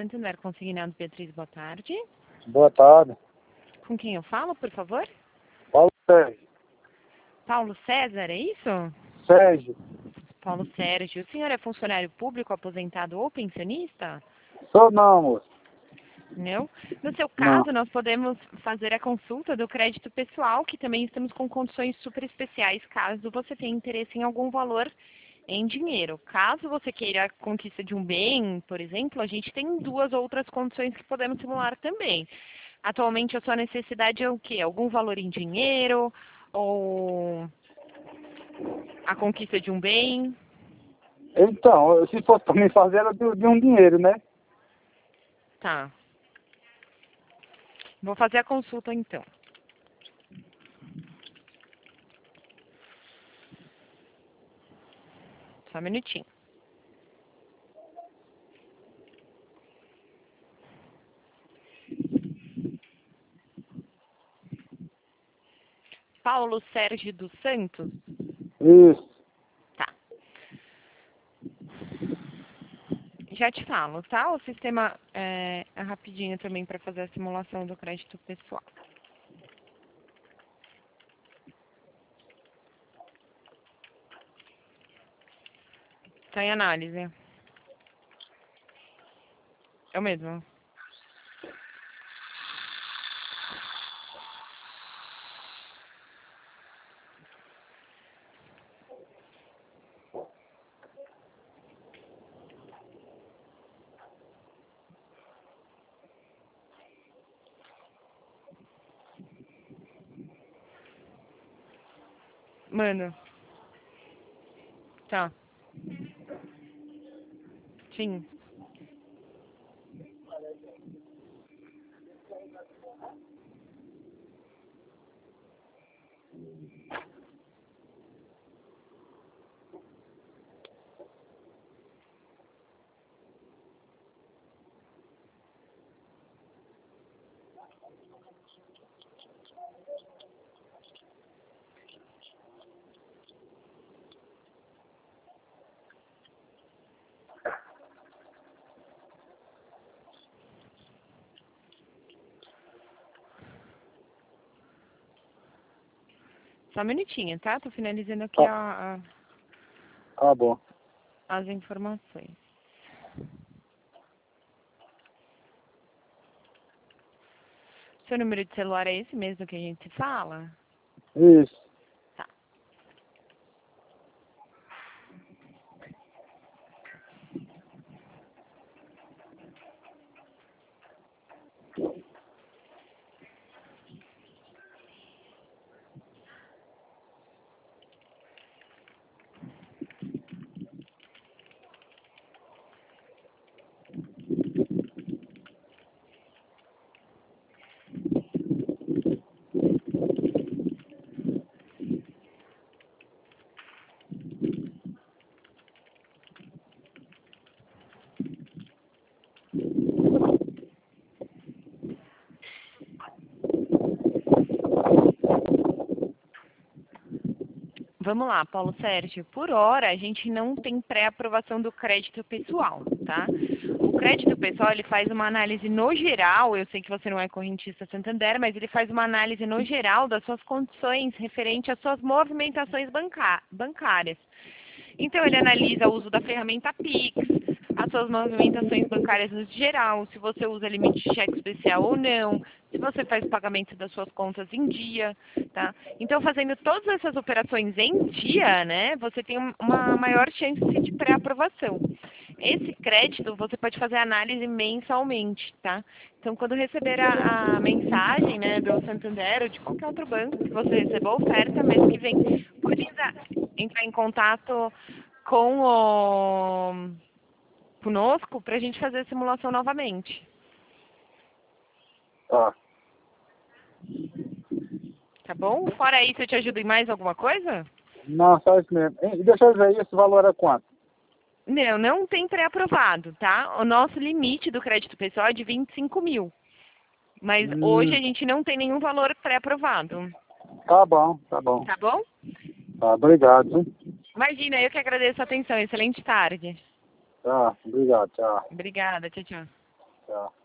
Santander Consignado. Beatriz, boa tarde. Boa tarde. Com quem eu falo, por favor? Paulo Sérgio. Paulo César, é isso? Sérgio. Paulo Sérgio. O senhor é funcionário público, aposentado ou pensionista? Sou não, moço. Não? No seu Não. caso, nós podemos fazer a consulta do crédito pessoal, que também estamos com condições super especiais, caso você tenha interesse em algum valor em dinheiro. Caso você queira a conquista de um bem, por exemplo, a gente tem duas outras condições que podemos simular também. Atualmente, a sua necessidade é o quê? Algum valor em dinheiro ou a conquista de um bem? Então, se fosse para me fazer, era de um dinheiro, né? Tá. Vou fazer a consulta, então. Só um minutinho. Paulo Sérgio dos Santos? Isso. Tá. Já te falo, tá? O sistema é rapidinho também para fazer a simulação do crédito pessoal. Tá em análise. É o mesmo. Mano. Tá. Sim. Só um minutinho, tá? Tô finalizando aqui Tá bom. as informações. Seu número de celular é esse mesmo que a gente fala? Isso. Tá. Vamos lá, Paulo Sérgio. Por hora, a gente não tem pré-aprovação do crédito pessoal, tá? O crédito pessoal, ele faz uma análise no geral, eu sei que você não é correntista Santander, mas ele faz uma análise no geral das suas condições referente às suas movimentações bancárias. Então, ele analisa o uso da ferramenta Pix, as suas movimentações bancárias no geral, se você usa limite de cheque especial ou não, se você faz pagamento das suas contas em dia, tá? Então, fazendo todas essas operações em dia, né, você tem uma maior chance de pré-aprovação. Esse crédito, você pode fazer análise mensalmente, tá? Então, quando receber a mensagem, né, do Santander ou de qualquer outro banco que você receba a oferta, mês que vem, pode entrar em contato com conosco para a gente fazer a simulação novamente. Tá. Tá bom? Fora isso, eu te ajudo em mais alguma coisa? Não, só isso mesmo. E deixa eu ver aí, esse valor é quanto? Não, não tem pré-aprovado, tá? O nosso limite do crédito pessoal é de 25 mil. Mas hoje a gente não tem nenhum valor pré-aprovado. Tá bom, tá bom. Tá bom? Tá, obrigado. Hein? Imagina, eu que agradeço a atenção. Excelente tarde. Tá, obrigado, tchau. Obrigada, tchau, tchau. Tchau.